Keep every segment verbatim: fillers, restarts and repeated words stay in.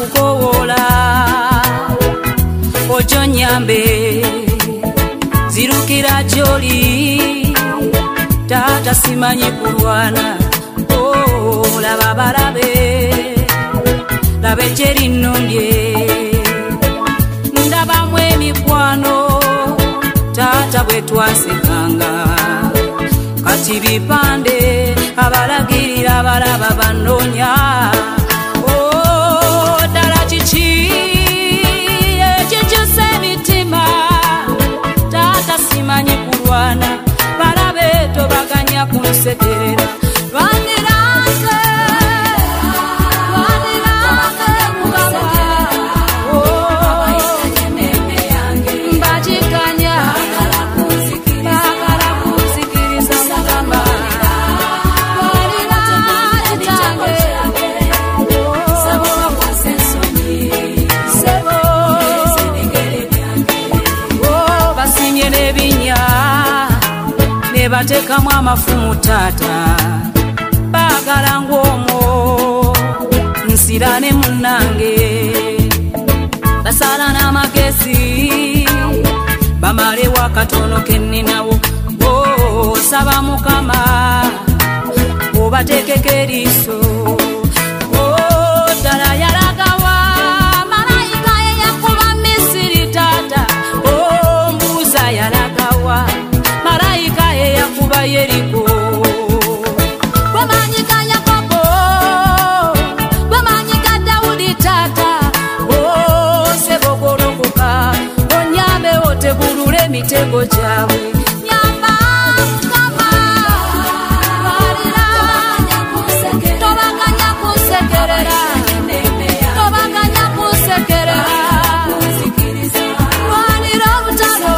nkukowola ojo nyambe zirukira gyoli tata simanyi kulwana oh laba balabe labe jeri nondye ndaba mwe mikwano tata bwe twasekanga kati bipande abalagirira abalaba banonya oh dala chichi echichuse mitima tata simanyi kulwana balabe tobaganya kunsekerera lwandirange lwandirange mugaba oh mbajikanya bagala kunzikiriza mugamba batekamu amafumu tata bagala ng'omwo nsirane munnange basala n'amagezi bamale wakatono kenninawo oh saba mukama obatekeko eriiso oh ddala yalagawa malayika ye yakuba Misiri tata oh mbuuza yalagawa malayika ye yakuba Yeriko bwemanyikanya koko bwemanyika Dawudi tata oh sebogolokoka onyambe otegulule emitego gyabwe nyamba mukama walira tobaganya kunsekerera tobaganya kunsekerera walira obutalo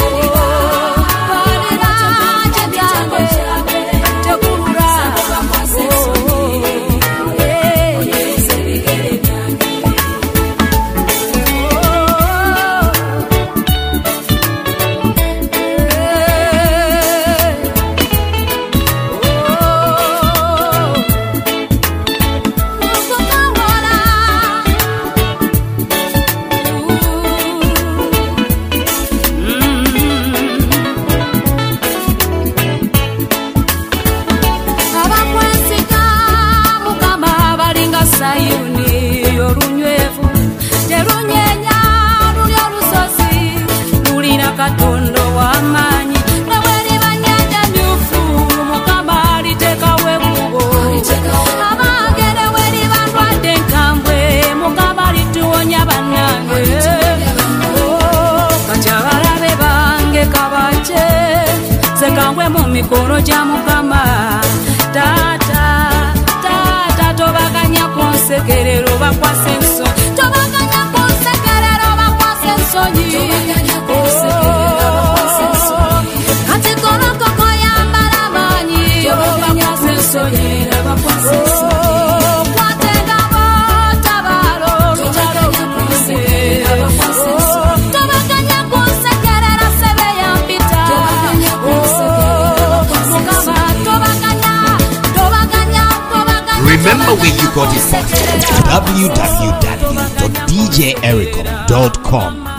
mikono gya mukama tata tata tobaganya kunsekerera obakwasa ensonyi tobaganya kunsekerera obakwasa ensonyi kati kolokoko yambala amaanyi obakwasa ensonyi kwatengabo tabalo lutalo tobaganya kunsekerera sebe yampita Remember where you got it from. w w w dot d j ericom dot com